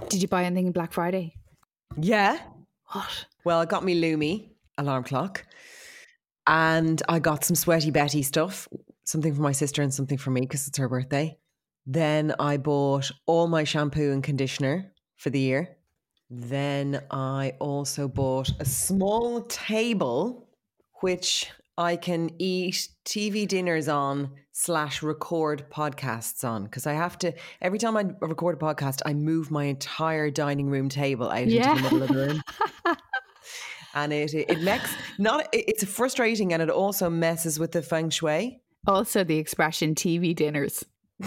Did you buy anything Black Friday? Yeah. What? Well, I got me Lumi alarm clock and I got some Sweaty Betty stuff, something for my sister and something for me because it's her birthday. Then I bought all my shampoo and conditioner for the year. Then I also bought a small table which I can eat TV dinners on / record podcasts on, because I have to, every time I record a podcast, I move my entire dining room table out into the middle of the room. And it makes, it's frustrating, and it also messes with the feng shui. Also the expression TV dinners.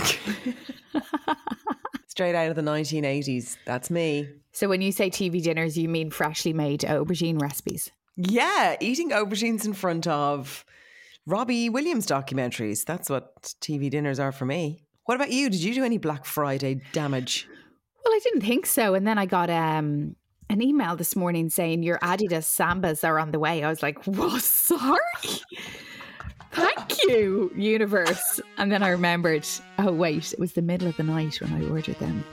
Straight out of the 1980s. That's me. So when you say TV dinners, you mean freshly made aubergine recipes? Yeah, eating aubergines in front of Robbie Williams documentaries. That's what TV dinners are for me. What about you? Did you do any Black Friday damage? Well, I didn't think so. And then I got an email this morning saying your Adidas Sambas are on the way. I was like, what? Sorry? Thank you, universe. And then I remembered, oh, wait, it was the middle of the night when I ordered them.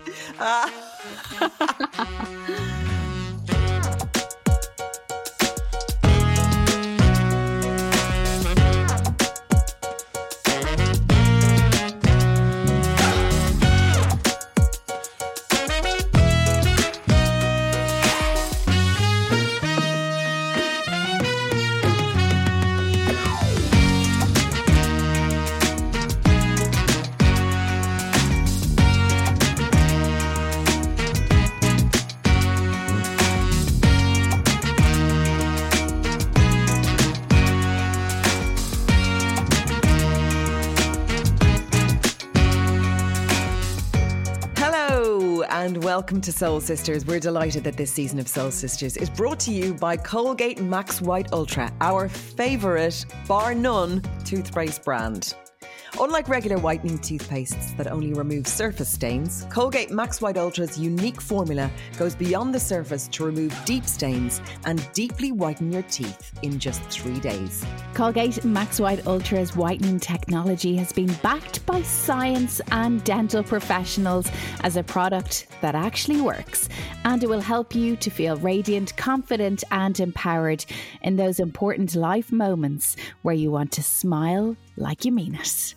And welcome to Soul Sisters. We're delighted that this season of Soul Sisters is brought to you by Colgate Max White Ultra, our favourite, bar none, toothpaste brand. Unlike regular whitening toothpastes that only remove surface stains, Colgate Max White Ultra's unique formula goes beyond the surface to remove deep stains and deeply whiten your teeth in just 3 days. Colgate Max White Ultra's whitening technology has been backed by science and dental professionals as a product that actually works, and it will help you to feel radiant, confident and empowered in those important life moments where you want to smile like you mean it.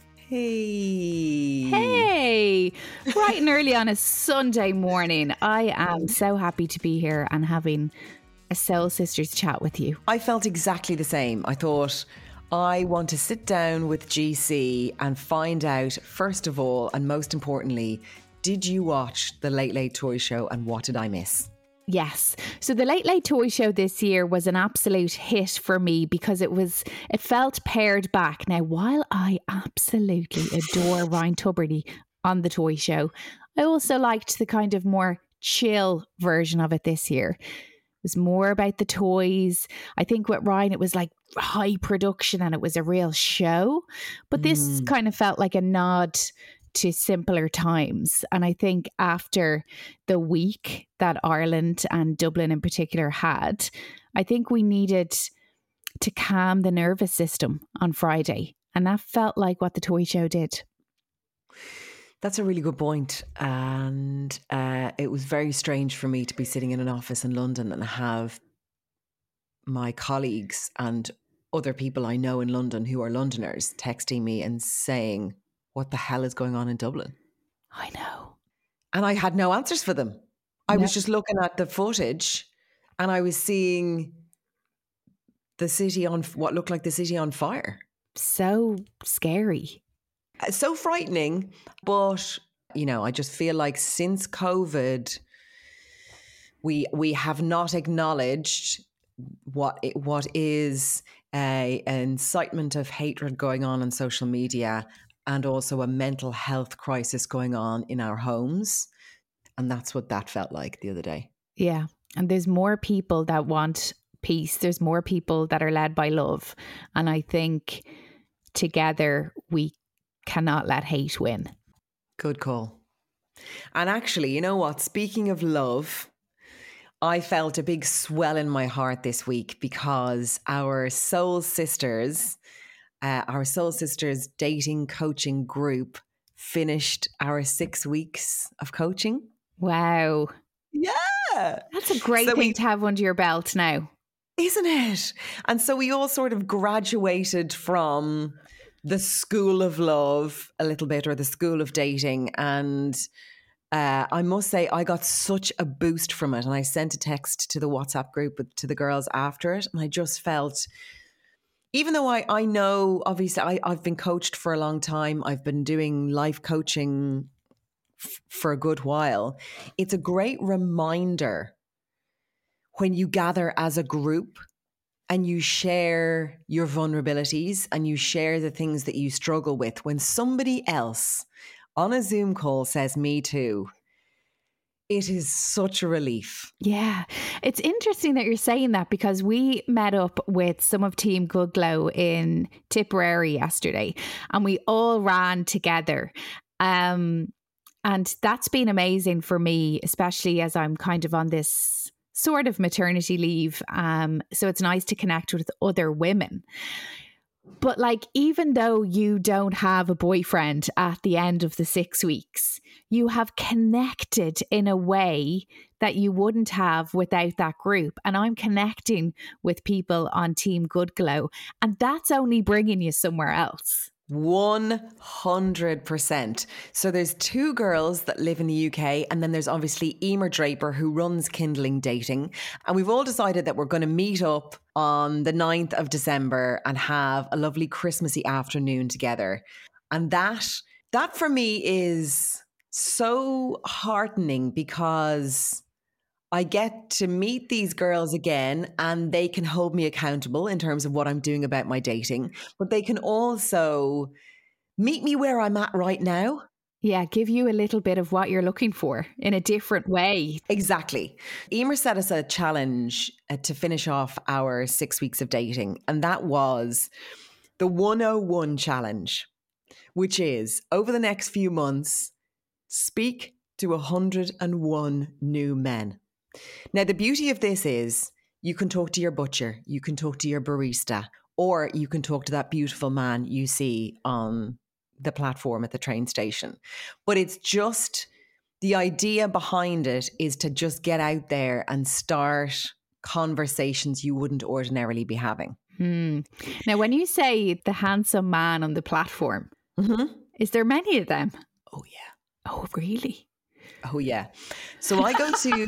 Hey, bright and early on a Sunday morning. I am so happy to be here and having a Soul Sisters chat with you. I felt exactly the same. I thought I want to sit down with GC and find out, first of all, and most importantly, did you watch the Late Late Toy Show and what did I miss? Yes. So the Late Late Toy Show this year was an absolute hit for me because it felt pared back. Now, while I absolutely adore Ryan Tubridy on the toy show, I also liked the kind of more chill version of it this year. It was more about the toys. I think with Ryan, it was like high production and it was a real show. But this kind of felt like a nod to simpler times. And I think after the week that Ireland and Dublin in particular had, I think we needed to calm the nervous system on Friday. And that felt like what the toy show did. That's a really good point. And it was very strange for me to be sitting in an office in London and have my colleagues and other people I know in London who are Londoners texting me and saying, what the hell is going on in Dublin? I know. And I had no answers for them. I was just looking at the footage and I was seeing the city on what looked like the city on fire. So scary. So frightening. But, you know, I just feel like since COVID, we have not acknowledged what is an incitement of hatred going on social media, and also a mental health crisis going on in our homes. And that's what that felt like the other day. Yeah. And there's more people that want peace. There's more people that are led by love. And I think together we cannot let hate win. Good call. And actually, you know what? Speaking of love, I felt a big swell in my heart this week because our Soul Sisters dating coaching group finished our 6 weeks of coaching. Wow. That's a great thing to have under your belt now. Isn't it? And so we all sort of graduated from the school of love a little bit, or the school of dating. And I must say, I got such a boost from it. And I sent a text to the WhatsApp group to the girls after it. And I just felt, even though I know, obviously, I've been coached for a long time. I've been doing life coaching for a good while. It's a great reminder when you gather as a group and you share your vulnerabilities and you share the things that you struggle with, when somebody else on a Zoom call says, me too, it is such a relief. Yeah. It's interesting that you're saying that, because we met up with some of Team Good Glow in Tipperary yesterday and we all ran together. And that's been amazing for me, especially as I'm kind of on this sort of maternity leave. So it's nice to connect with other women. But like, even though you don't have a boyfriend at the end of the 6 weeks, you have connected in a way that you wouldn't have without that group. And I'm connecting with people on Team Good Glow, and that's only bringing you somewhere else. 100%. So there's 2 girls that live in the UK, and then there's obviously Emer Draper, who runs Kindling Dating. And we've all decided that we're going to meet up on the 9th of December and have a lovely Christmassy afternoon together. And that for me is so heartening, because I get to meet these girls again and they can hold me accountable in terms of what I'm doing about my dating, but they can also meet me where I'm at right now. Yeah, give you a little bit of what you're looking for in a different way. Exactly. Emer set us a challenge to finish off our 6 weeks of dating, and that was the 101 challenge, which is, over the next few months, speak to 101 new men. Now, the beauty of this is you can talk to your butcher, you can talk to your barista, or you can talk to that beautiful man you see on the platform at the train station. But it's just, the idea behind it is to just get out there and start conversations you wouldn't ordinarily be having. Now, when you say the handsome man on the platform, is there many of them? Oh, yeah. Oh, really? Oh, yeah. So I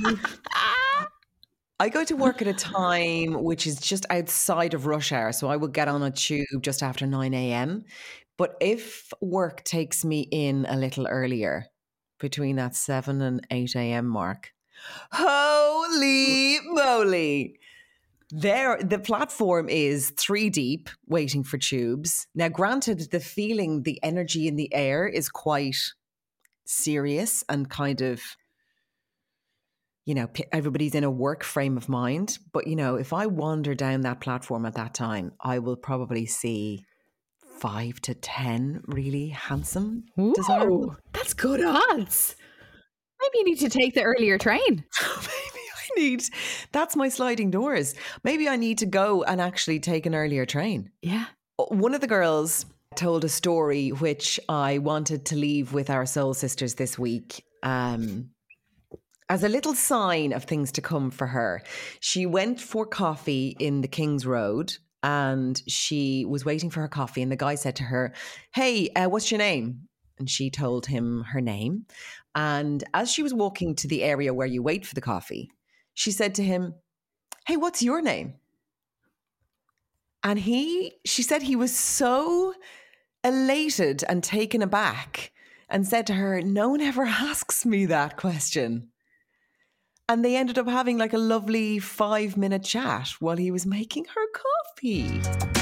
go to work at a time which is just outside of rush hour. So I will get on a tube just after 9 a.m. But if work takes me in a little earlier, between that 7 and 8 a.m. mark, holy moly, the platform is 3 deep waiting for tubes. Now, granted, the feeling, the energy in the air is quite serious and kind of, you know, everybody's in a work frame of mind. But, you know, if I wander down that platform at that time, I will probably see 5 to 10 really handsome, desirable. That's good odds. Maybe you need to take the earlier train. That's my sliding doors. Maybe I need to go and actually take an earlier train. Yeah. One of the girls told a story which I wanted to leave with our soul sisters this week, as a little sign of things to come for her. She went for coffee in the King's Road and she was waiting for her coffee, and the guy said to her, "Hey, what's your name?" And she told him her name. And as she was walking to the area where you wait for the coffee, she said to him, "Hey, what's your name?" And she said he was so elated and taken aback and said to her, "No one ever asks me that question." And they ended up having like a lovely 5-minute chat while he was making her coffee.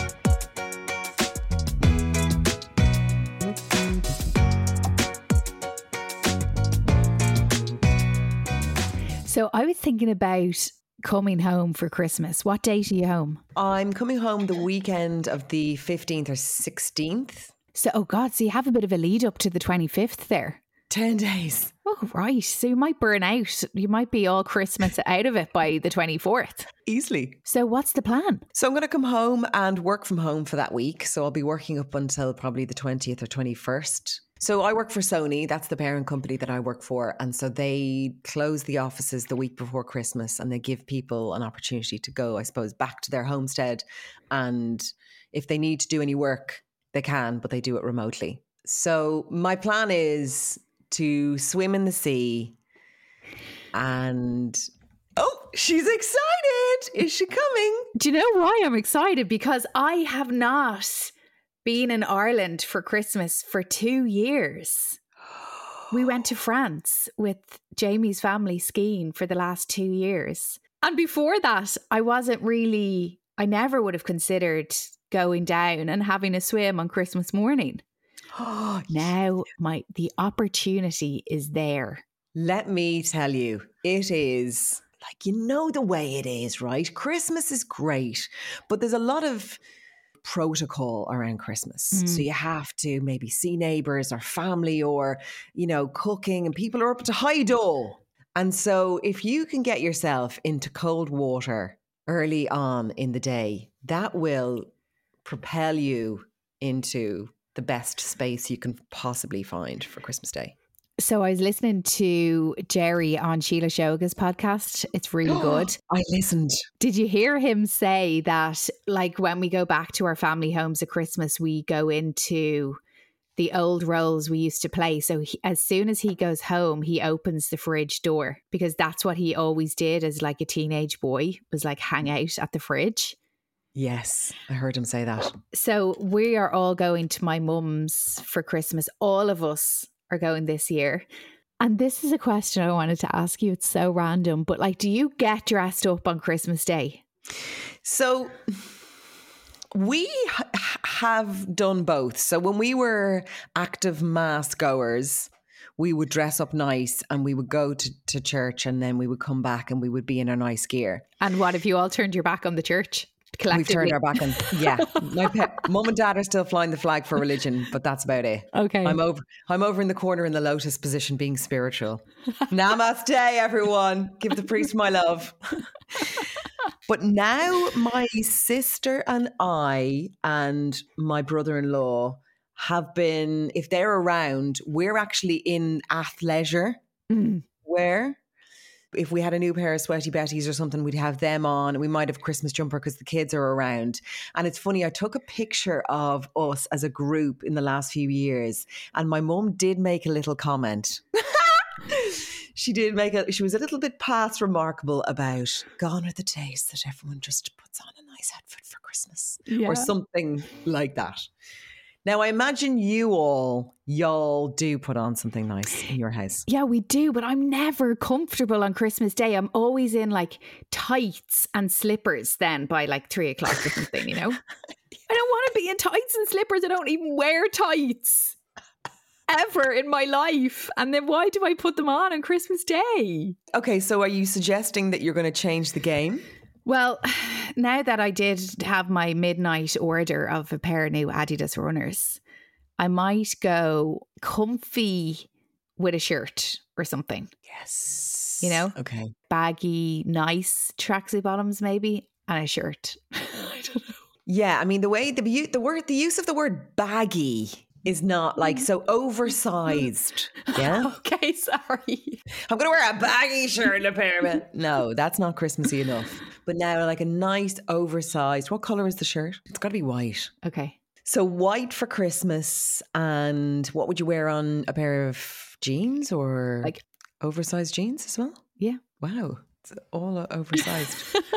So I was thinking about coming home for Christmas. What date are you home? I'm coming home the weekend of the 15th or 16th. So, oh God, so you have a bit of a lead up to the 25th there. 10 days. Oh, right. So you might burn out. You might be all Christmas out of it by the 24th. Easily. So what's the plan? So I'm going to come home and work from home for that week. So I'll be working up until probably the 20th or 21st. So I work for Sony. That's the parent company that I work for. And so they close the offices the week before Christmas and they give people an opportunity to go, I suppose, back to their homestead. And if they need to do any work, they can, but they do it remotely. So my plan is to swim in the sea and... Oh, she's excited. Is she coming? Do you know why I'm excited? Because I have not been in Ireland for Christmas for 2 years. We went to France with Jamie's family skiing for the last 2 years. And before that, I never would have considered going down and having a swim on Christmas morning. Now the opportunity is there. Let me tell you, it is like, you know the way it is, right? Christmas is great, but there's a lot of protocol around Christmas. So you have to maybe see neighbours or family or, you know, cooking, and people are up to high dole. And so if you can get yourself into cold water early on in the day, that will propel you into the best space you can possibly find for Christmas Day. So I was listening to Jerry on Sheila Shoga's podcast. It's really good. I listened. Did you hear him say that, like, when we go back to our family homes at Christmas, we go into the old roles we used to play? So as soon as he goes home, he opens the fridge door, because that's what he always did as like a teenage boy, was like hang out at the fridge. Yes, I heard him say that. So we are all going to my mum's for Christmas. All of us are going this year. And this is a question I wanted to ask you. It's so random, but like, do you get dressed up on Christmas Day? So we have done both. So when we were active mass goers, we would dress up nice and we would go to church, and then we would come back and we would be in our nice gear. And what if you all turned your back on the church? We've turned our back on, yeah. Mum and Dad are still flying the flag for religion, but that's about it. Okay. I'm over in the corner in the lotus position being spiritual. Namaste, everyone. Give the priest my love. But now my sister and I and my brother-in-law have been, if they're around, we're actually in athleisure wear. If we had a new pair of sweaty Betties or something, we'd have them on. We might have a Christmas jumper because the kids are around. And it's funny, I took a picture of us as a group in the last few years, and my mum did make a little comment. She was a little bit past remarkable about gone are the days that everyone just puts on a nice outfit for Christmas or something like that. Now, I imagine y'all do put on something nice in your house. Yeah, we do, but I'm never comfortable on Christmas Day. I'm always in like tights and slippers then by like 3 o'clock or something, you know? I don't want to be in tights and slippers. I don't even wear tights ever in my life. And then why do I put them on Christmas Day? Okay, so are you suggesting that you're going to change the game? Well, now that I did have my midnight order of a pair of new Adidas runners, I might go comfy with a shirt or something. Yes. You know? Okay. Baggy, nice tracksuit bottoms maybe, and a shirt. I don't know. Yeah, I mean, the use of the word baggy is not like so oversized. Yeah. Okay, sorry. I'm going to wear a baggy shirt and a pair of... No, that's not Christmassy enough. But now like a nice oversized... What colour is the shirt? It's got to be white. Okay. So white for Christmas. And what would you wear on a pair of jeans or like oversized jeans as well? Yeah. Wow. It's all oversized.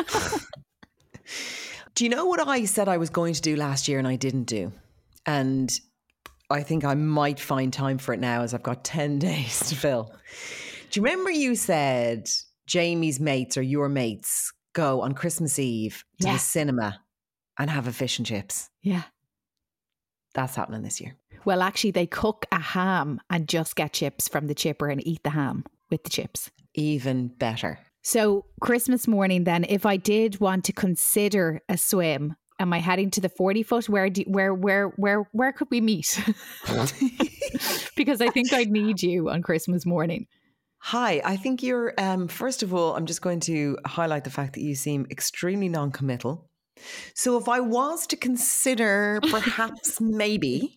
Do you know what I said I was going to do last year and I didn't do? And I think I might find time for it now as I've got 10 days to fill. Do you remember you said Jamie's mates or your mates go on Christmas Eve to the cinema and have a fish and chips? Yeah. That's happening this year. Well, actually, they cook a ham and just get chips from the chipper and eat the ham with the chips. Even better. So Christmas morning then, if I did want to consider a swim, am I heading to the 40-foot? Where could we meet? Because I think I'd need you on Christmas morning. Hi, I think you're, first of all, I'm just going to highlight the fact that you seem extremely non-committal. So if I was to consider perhaps maybe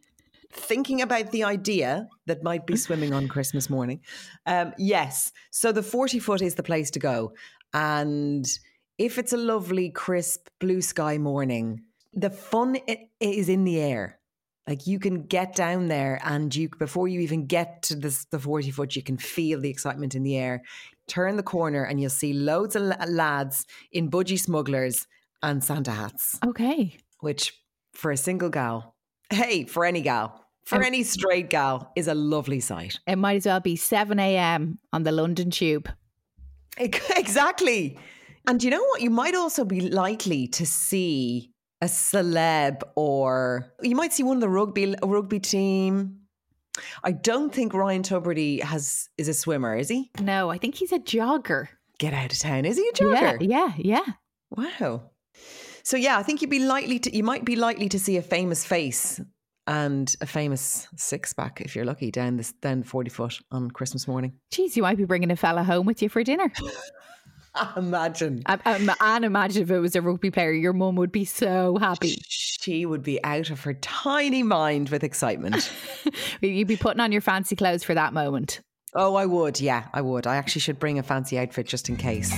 thinking about the idea that might be swimming on Christmas morning. Yes. So the 40 foot is the place to go. And if it's a lovely, crisp, blue sky morning, the fun is in the air. Like you can get down there and before you even get to the 40 foot, you can feel the excitement in the air. Turn the corner and you'll see loads of lads in budgie smugglers and Santa hats. Okay. Which for a single gal, hey, for any gal, for any straight gal is a lovely sight. It might as well be 7 a.m. on the London Tube. Exactly. And you know what? You might also be likely to see a celeb, or you might see one of the rugby team. I don't think Ryan Tubridy is a swimmer, is he? No, I think he's a jogger. Get out of town. Is he a jogger? Yeah. Wow. So yeah, I think you might be likely to see a famous face and a famous six-pack if you're lucky down 40 foot on Christmas morning. Jeez, you might be bringing a fella home with you for dinner. Imagine. And imagine if it was a rugby player, your mum would be so happy. She would be out of her tiny mind with excitement. You'd be putting on your fancy clothes for that moment. Oh, I would. Yeah, I would. I actually should bring a fancy outfit just in case.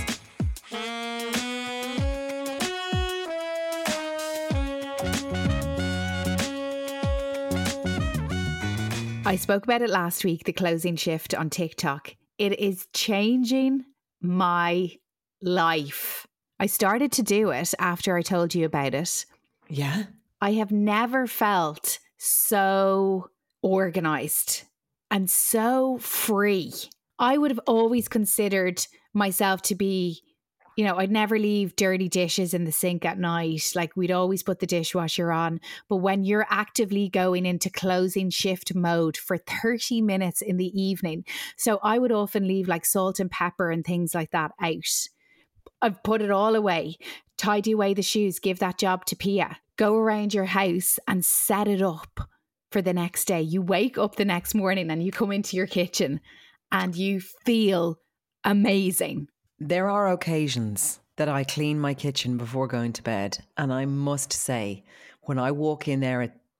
I spoke about it last week, the closing shift on TikTok. It is changing my life. I started to do it after I told you about it. Yeah. I have never felt so organized and so free. I would have always considered myself to be, I'd never leave dirty dishes in the sink at night. Like we'd always put the dishwasher on. But when you're actively going into closing shift mode for 30 minutes in the evening, so I would often leave like salt and pepper and things like that out. I've put it all away, tidy away the shoes, give that job to Pia, go around your house and set it up for the next day. You wake up the next morning and you come into your kitchen and you feel amazing. There are occasions that I clean my kitchen before going to bed. And I must say, when I walk in there at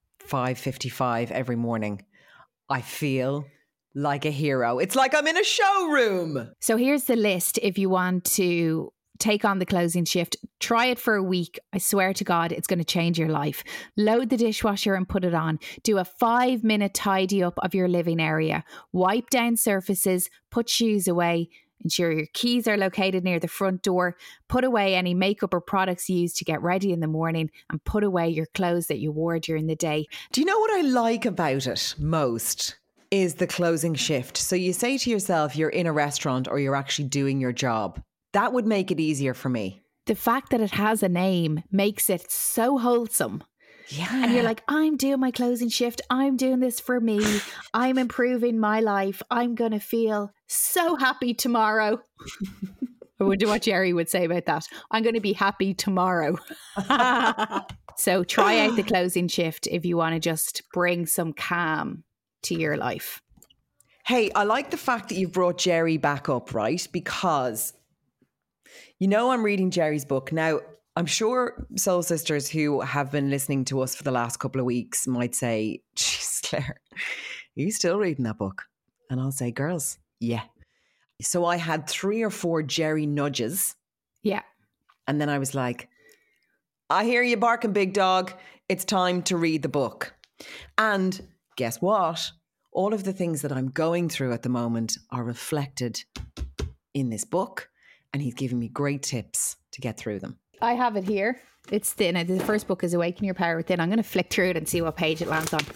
5:55 every morning, I feel like a hero. It's like I'm in a showroom. So here's the list if you want to take on the closing shift. Try it for a week. I swear to God, it's going to change your life. Load the dishwasher and put it on. Do a 5-minute tidy up of your living area. Wipe down surfaces, put shoes away. Ensure your keys are located near the front door. Put away any makeup or products used to get ready in the morning and put away your clothes that you wore during the day. Do you know what I like about it most? Is the closing shift. So you say to yourself, you're in a restaurant or you're actually doing your job. That would make it easier for me. The fact that it has a name makes it so wholesome. Yeah. And you're like, I'm doing my closing shift. I'm doing this for me. I'm improving my life. I'm going to feel so happy tomorrow. I wonder what Jerry would say about that. I'm going to be happy tomorrow. So try out the closing shift if you want to just bring some calm to your life. Hey, I like the fact that you brought Jerry back up, right? Because, I'm reading Jerry's book. Now, I'm sure Soul Sisters who have been listening to us for the last couple of weeks might say, "Jeez, Claire, are you still reading that book?" And I'll say, girls, yeah. So I had 3 or 4 Jerry nudges. Yeah. And then I was like, I hear you barking, big dog. It's time to read the book. And guess what? All of the things that I'm going through at the moment are reflected in this book. And he's giving me great tips to get through them. I have it here. It's thin. The first book is Awaken Your Power Within. I'm going to flick through it and see what page it lands on.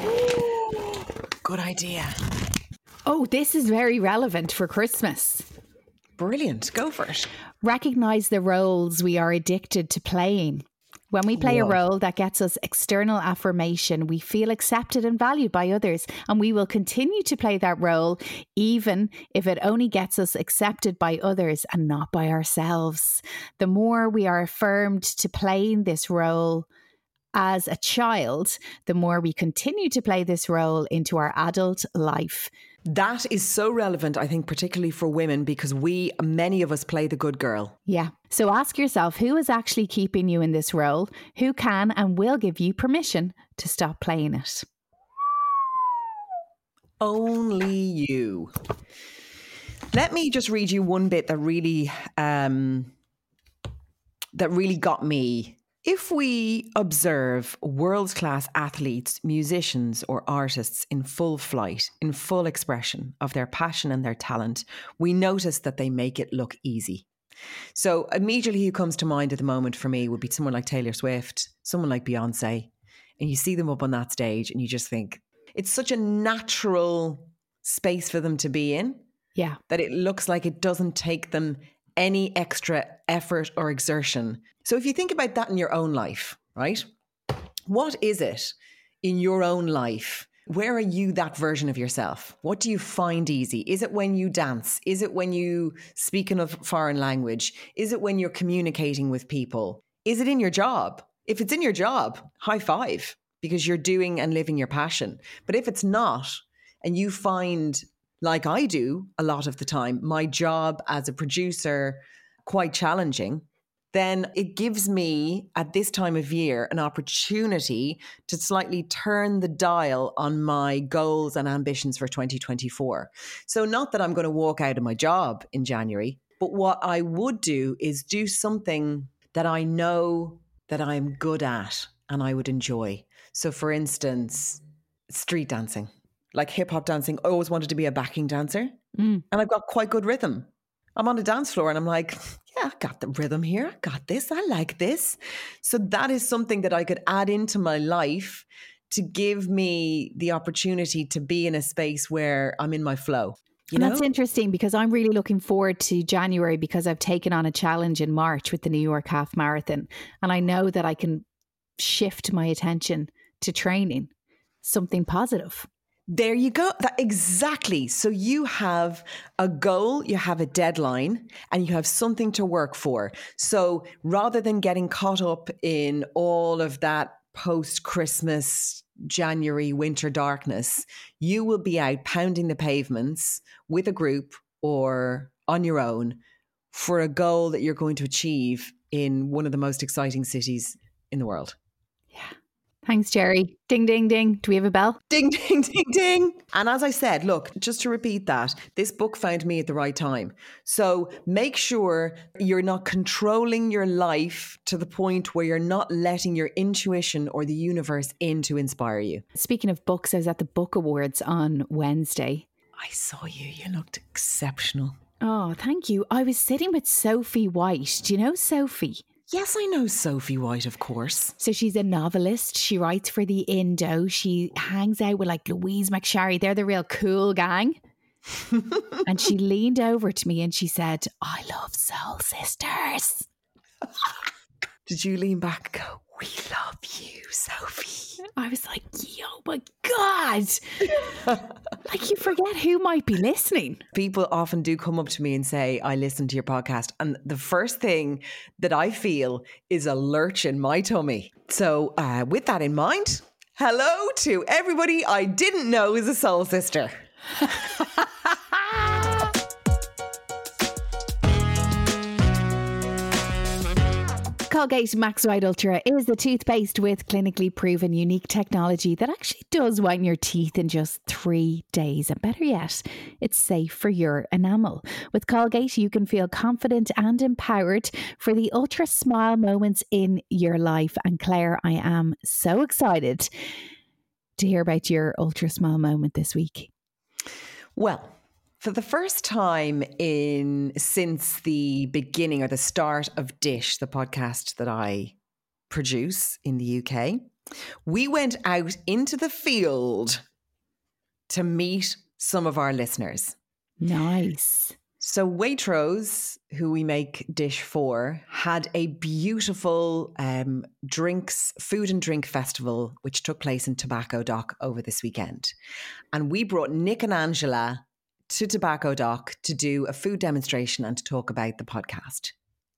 Good idea. Oh, this is very relevant for Christmas. Brilliant. Go for it. Recognize the roles we are addicted to playing. When we play a role that gets us external affirmation, we feel accepted and valued by others, and we will continue to play that role even if it only gets us accepted by others and not by ourselves. The more we are affirmed to playing this role as a child, the more we continue to play this role into our adult life. That is so relevant, I think, particularly for women, because many of us play the good girl. Yeah. So ask yourself, who is actually keeping you in this role? Who can and will give you permission to stop playing it? Only you. Let me just read you one bit that really got me. If we observe world-class athletes, musicians, or artists in full flight, in full expression of their passion and their talent, we notice that they make it look easy. So immediately who comes to mind at the moment for me would be someone like Taylor Swift, someone like Beyonce. And you see them up on that stage and you just think it's such a natural space for them to be in. Yeah. That it looks like it doesn't take them any extra effort or exertion. So if you think about that in your own life, right? What is it in your own life? Where are you that version of yourself? What do you find easy? Is it when you dance? Is it when you speak in a foreign language? Is it when you're communicating with people? Is it in your job? If it's in your job, high five, because you're doing and living your passion. But if it's not, and you find, like I do a lot of the time, my job as a producer quite challenging, then it gives me at this time of year an opportunity to slightly turn the dial on my goals and ambitions for 2024. So not that I'm going to walk out of my job in January, but what I would do is do something that I know that I'm good at and I would enjoy. So for instance, street dancing. Like hip hop dancing, I always wanted to be a backing dancer. And I've got quite good rhythm. I'm on the dance floor and I'm like, yeah, I got the rhythm here. I got this. I like this. So that is something that I could add into my life to give me the opportunity to be in a space where I'm in my flow. And that's interesting because I'm really looking forward to January because I've taken on a challenge in March with the New York Half Marathon. And I know that I can shift my attention to training, something positive. There you go. Exactly. So you have a goal, you have a deadline, and you have something to work for. So rather than getting caught up in all of that post-Christmas, January, winter darkness, you will be out pounding the pavements with a group or on your own for a goal that you're going to achieve in one of the most exciting cities in the world. Yeah. Thanks, Jerry. Ding, ding, ding. Do we have a bell? Ding, ding, ding, ding. And as I said, look, just to repeat that, this book found me at the right time. So make sure you're not controlling your life to the point where you're not letting your intuition or the universe in to inspire you. Speaking of books, I was at the Book Awards on Wednesday. I saw you. You looked exceptional. Oh, thank you. I was sitting with Sophie White. Do you know Sophie? Yes, I know Sophie White, of course. So she's a novelist. She writes for the Indo. She hangs out with like Louise McSharry. They're the real cool gang. And she leaned over to me and she said, I love Soul Sisters. Did you lean back and go, we love you, Sophie? I was like, oh my God. Like you forget who might be listening. People often do come up to me and say, I listen to your podcast. And the first thing that I feel is a lurch in my tummy. So with that in mind, hello to everybody I didn't know is a soul sister. Colgate Max White Ultra is the toothpaste with clinically proven unique technology that actually does whiten your teeth in just 3 days. And better yet, it's safe for your enamel. With Colgate, you can feel confident and empowered for the ultra smile moments in your life. And Claire, I am so excited to hear about your ultra smile moment this week. Well, for the first time since the beginning or the start of Dish, the podcast that I produce in the UK, we went out into the field to meet some of our listeners. Nice. So Waitrose, who we make Dish for, had a beautiful food and drink festival, which took place in Tobacco Dock over this weekend. And we brought Nick and Angela to Tobacco Dock to do a food demonstration and to talk about the podcast.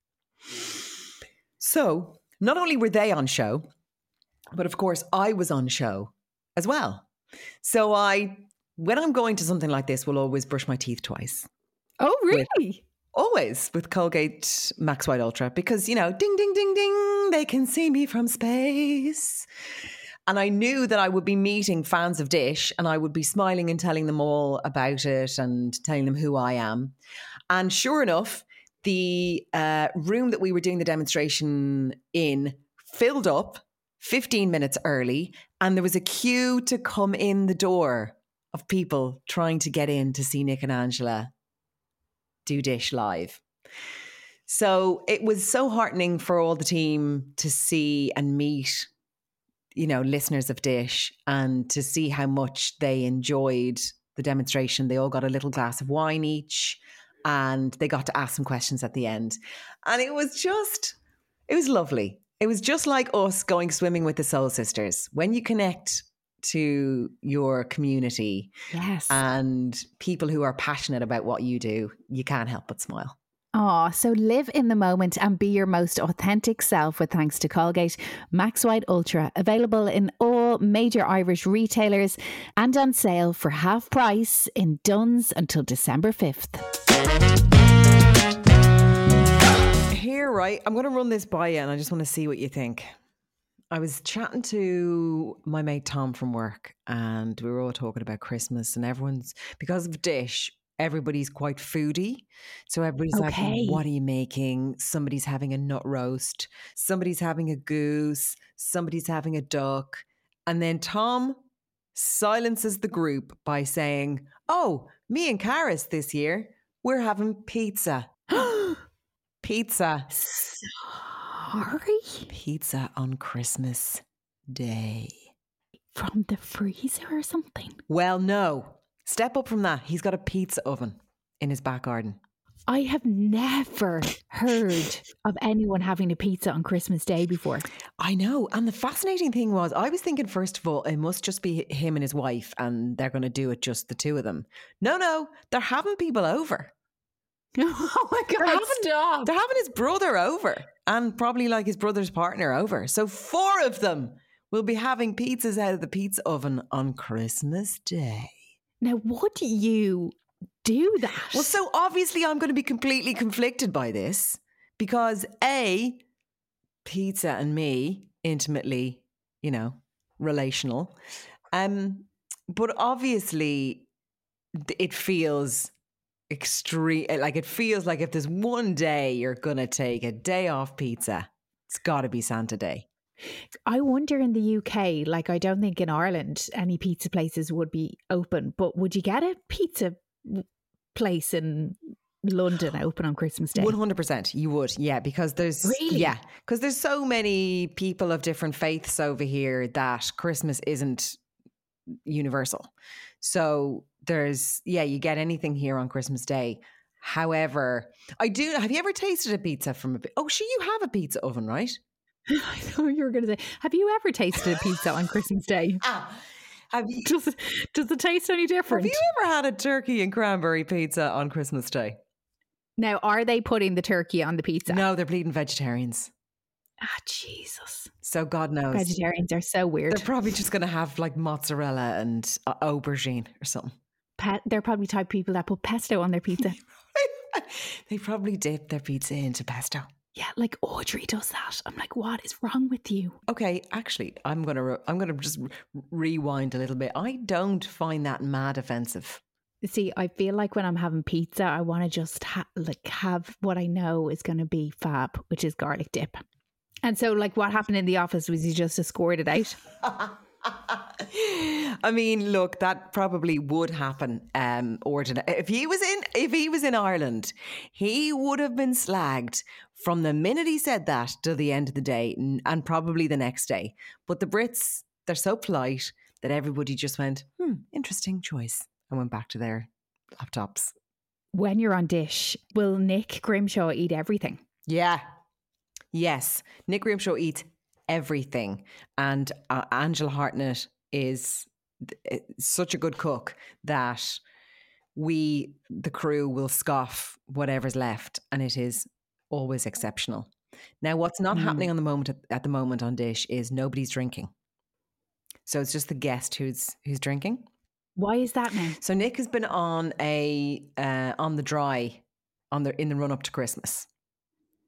So not only were they on show, but of course I was on show as well. So when I'm going to something like this, will always brush my teeth twice. Oh, really? Always with Colgate Max White Ultra because, ding, ding, ding, ding, they can see me from space. And I knew that I would be meeting fans of Dish and I would be smiling and telling them all about it and telling them who I am. And sure enough, the room that we were doing the demonstration in filled up 15 minutes early, and there was a queue to come in the door of people trying to get in to see Nick and Angela do Dish live. So it was so heartening for all the team to see and meet, you know, listeners of Dish and to see how much they enjoyed the demonstration. They all got a little glass of wine each and they got to ask some questions at the end. And it was lovely. It was just like us going swimming with the Soul Sisters. When you connect to your community and people who are passionate about what you do, you can't help but smile. Oh, so live in the moment and be your most authentic self with thanks to Colgate Max White Ultra. Available in all major Irish retailers and on sale for half price in Dunnes until December 5th. Here, right, I'm going to run this by you and I just want to see what you think. I was chatting to my mate Tom from work and we were all talking about Christmas and everyone's, because of Dish, everybody's quite foodie. So everybody's like, what are you making? Somebody's having a nut roast. Somebody's having a goose. Somebody's having a duck. And then Tom silences the group by saying, oh, me and Karis this year, we're having pizza. Pizza. Sorry? Pizza on Christmas Day. From the freezer or something? Well, no. Step up from that. He's got a pizza oven in his back garden. I have never heard of anyone having a pizza on Christmas Day before. I know. And the fascinating thing was, I was thinking, first of all, it must just be him and his wife and they're going to do it just the two of them. No, they're having people over. Oh my God, stop. They're having his brother over and probably like his brother's partner over. So 4 of them will be having pizzas out of the pizza oven on Christmas Day. Now, would you do that? Well, so obviously I'm going to be completely conflicted by this because A, pizza and me, intimately, you know, relational. But obviously it feels extreme. Like it feels like if there's one day you're going to take a day off pizza, it's got to be Santa Day. I wonder in the UK, like I don't think in Ireland any pizza places would be open, but would you get a pizza place in London open on Christmas Day? 100% you would, yeah, because there's because there's so many people of different faiths over here that Christmas isn't universal. So there's you get anything here on Christmas Day. However, have you ever tasted a pizza from you have a pizza oven, right? I know you were going to say, have you ever tasted a pizza on Christmas Day? Have you? Does it taste any different? Have you ever had a turkey and cranberry pizza on Christmas Day? Now, are they putting the turkey on the pizza? No, they're bleeding vegetarians. Jesus. So God knows. Vegetarians are so weird. They're probably just going to have like mozzarella and aubergine or something. They're probably the type of people that put pesto on their pizza. They probably dip their pizza into pesto. Yeah, like Audrey does that. I'm like, what is wrong with you? Okay, actually, I'm gonna just rewind a little bit. I don't find that mad offensive. See, I feel like when I'm having pizza, I want to just have what I know is going to be fab, which is garlic dip. And so, like, what happened in the office was you just escorted out. I mean, look, that probably would happen. If he was in Ireland, he would have been slagged from the minute he said that till the end of the day, and probably the next day. But the Brits, they're so polite that everybody just went, interesting choice, and went back to their laptops. When you're on Dish, will Nick Grimshaw eat everything? Yeah. Yes. Nick Grimshaw eats everything. And Angela Hartnett is such a good cook that the crew will scoff whatever's left, and it is always exceptional. Now, what's not happening at the moment on Dish is nobody's drinking. So it's just the guest who's drinking. Why is that now? So Nick has been on on the dry in the run up to Christmas.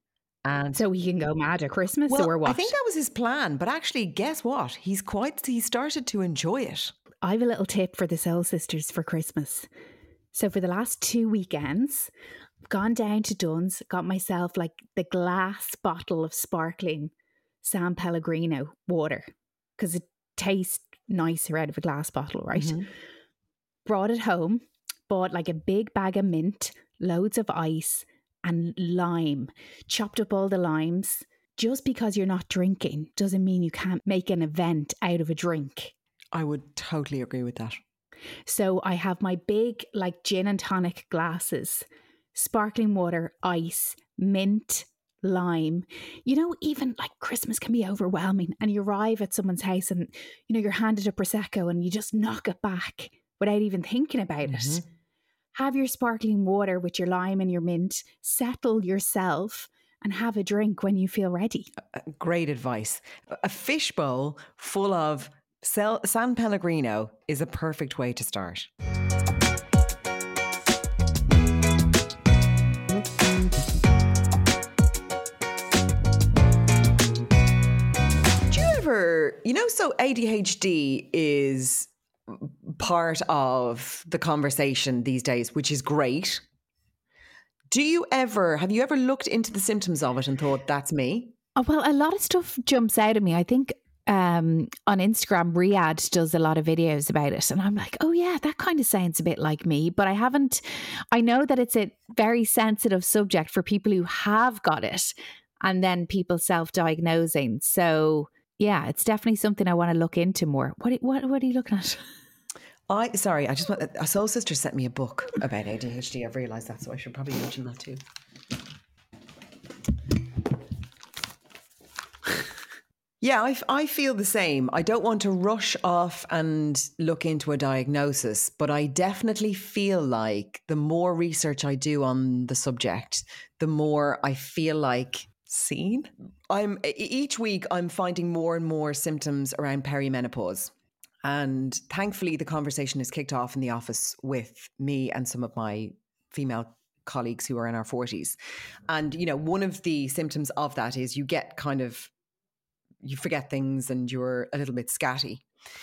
And so he can go mad at Christmas or what? I think that was his plan. But actually, guess what? He started to enjoy it. I have a little tip for the Soul Sisters for Christmas. So for the last 2 weekends, I've gone down to Dunn's, got myself like the glass bottle of sparkling San Pellegrino water because it tastes nicer out of a glass bottle, right? Mm-hmm. Brought it home, bought like a big bag of mint, loads of ice and lime, chopped up all the limes. Just because you're not drinking doesn't mean you can't make an event out of a drink. I would totally agree with that. So I have my big like gin and tonic glasses, sparkling water, ice, mint, lime. You know, even like Christmas can be overwhelming and you arrive at someone's house and, you know, you're handed a Prosecco and you just knock it back without even thinking about it. Have your sparkling water with your lime and your mint, settle yourself and have a drink when you feel ready. Great advice. A fishbowl full of San Pellegrino is a perfect way to start. Do you ever, so ADHD is part of the conversation these days, which is great. Have you ever looked into the symptoms of it and thought, that's me? Oh, well, a lot of stuff jumps out at me. I think on Instagram, Riyadh does a lot of videos about it. And I'm like, oh yeah, that kind of sounds a bit like me. But I know that it's a very sensitive subject for people who have got it and then people self-diagnosing. So yeah, it's definitely something I want to look into more. What are you looking at? A Soul Sister sent me a book about ADHD. I've realised that, so I should probably mention that too. Yeah, I feel the same. I don't want to rush off and look into a diagnosis, but I definitely feel like the more research I do on the subject, the more I feel like seen. Each week I'm finding more and more symptoms around perimenopause. And thankfully the conversation is kicked off in the office with me and some of my female colleagues who are in our 40s. And, one of the symptoms of that is you get you forget things and you're a little bit scatty.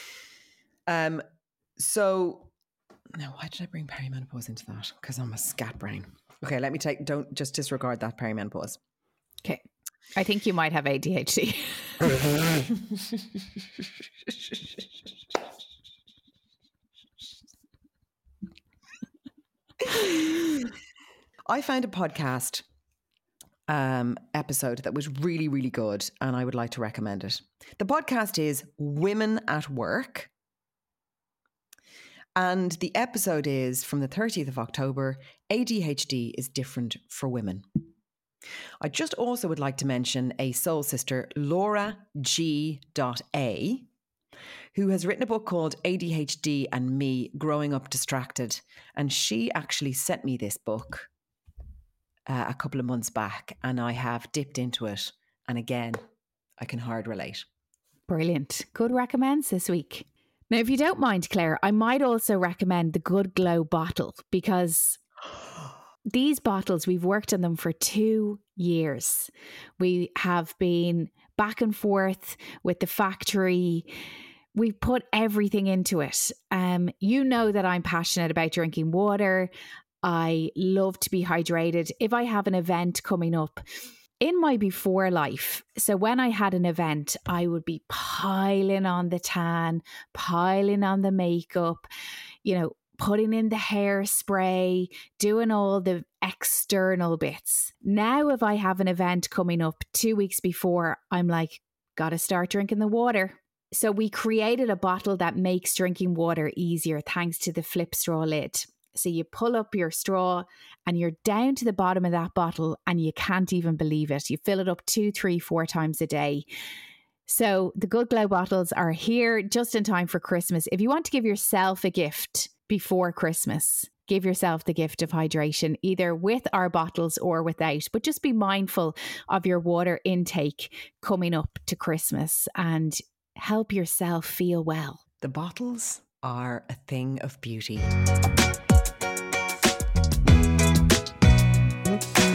So now why did I bring perimenopause into that? Because I'm a scat brain. Okay, don't just disregard that perimenopause. Okay. I think you might have ADHD. I found a podcast episode that was really, really good, and I would like to recommend it. The podcast is Women at Work, and the episode is from the 30th of October, ADHD is different for women. I just also would like to mention a soul sister, Laura G.A., who has written a book called ADHD and Me, Growing Up Distracted. And she actually sent me this book a couple of months back, and I have dipped into it. And again, I can hard relate. Brilliant. Good recommends this week. Now, if you don't mind, Claire, I might also recommend the Good Glow bottle, because these bottles, we've worked on them for 2 years. We have been back and forth with the factory. We put everything into it. You know that I'm passionate about drinking water. I love to be hydrated. If I have an event coming up in my before life, so when I had an event, I would be piling on the tan, piling on the makeup, putting in the hairspray, doing all the external bits. Now, if I have an event coming up 2 weeks before, I'm like, gotta start drinking the water. So we created a bottle that makes drinking water easier thanks to the flip straw lid. So you pull up your straw and you're down to the bottom of that bottle and you can't even believe it. You fill it up 2, 3, 4 times a day. So the Good Glow bottles are here just in time for Christmas. If you want to give yourself a gift before Christmas, give yourself the gift of hydration, either with our bottles or without. But just be mindful of your water intake coming up to Christmas and help yourself feel well. The bottles are a thing of beauty.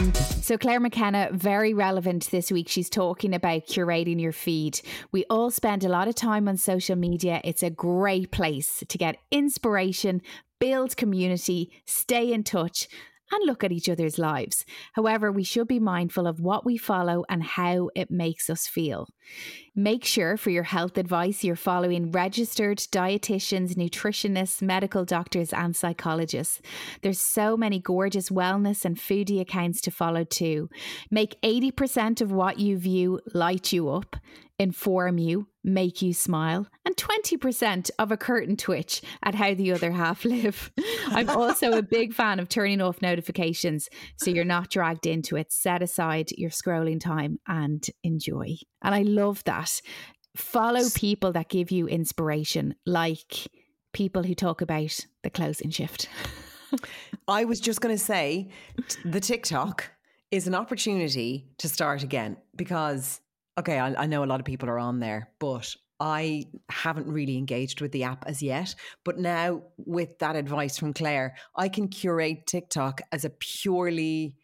So Claire McKenna, very relevant this week. She's talking about curating your feed. We all spend a lot of time on social media. It's a great place to get inspiration, build community, stay in touch, and look at each other's lives. However, we should be mindful of what we follow and how it makes us feel. Make sure for your health advice you're following registered dietitians, nutritionists, medical doctors and psychologists. There's so many gorgeous wellness and foodie accounts to follow too. Make 80% of what you view light you up, inform you, make you smile, and 20% of a curtain twitch at how the other half live. I'm also a big fan of turning off notifications so you're not dragged into it. Set aside your scrolling time and enjoy. And I love that. Follow people that give you inspiration, like people who talk about the closing shift. I was just going to say the TikTok is an opportunity to start again because, okay, I know a lot of people are on there, but I haven't really engaged with the app as yet. But now with that advice from Claire, I can curate TikTok as a purely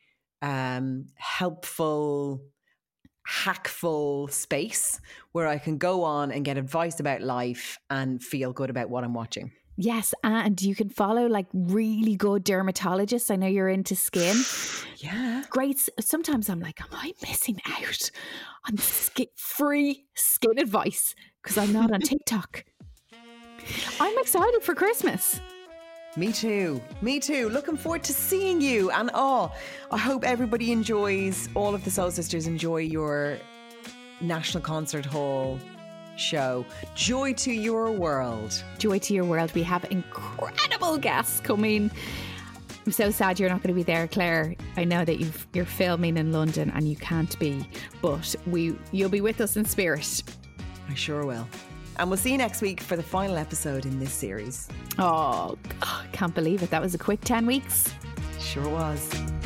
helpful, hackful space where I can go on and get advice about life and feel good about what I'm watching. Yes, and you can follow like really good dermatologists. I know you're into skin. Yeah. Great. Sometimes I'm like, am I missing out on free skin advice because I'm not on TikTok? I'm excited for Christmas. Me too. Me too. Looking forward to seeing you. And I hope everybody enjoys, all of the Soul Sisters enjoy your National Concert Hall show. Joy to your world. Joy to your world. We have incredible guests coming. I'm so sad you're not going to be there, Claire. I know that you're filming in London and you can't be, but you'll be with us in spirit. I sure will. And we'll see you next week for the final episode in this series. Oh, can't believe it. That was a quick 10 weeks. Sure was.